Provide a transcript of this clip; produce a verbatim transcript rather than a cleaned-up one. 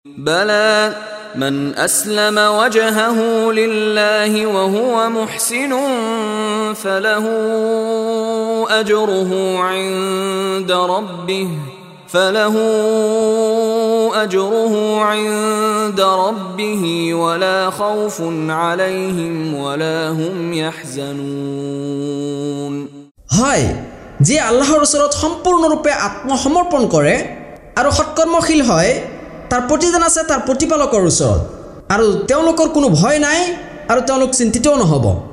بلى من أسلم وجهه لله وهو محسن فله أجره عند ربه فله أجره عند ربه ولا خوف عليهم ولا هم يحزنون হয় যে আল্লাহৰ ওচৰত সম্পূৰ্ণৰূপে আত্মসমৰ্পণ কৰে আৰু সৎকৰ্মশীল হয় তাৰ প্ৰতিদান আছে তাৰ প্ৰতিপালকৰ ওচৰত আৰু তেওঁলোকৰ কোনো ভয় নাই আৰু তেওঁলোক চিন্তিতও নহব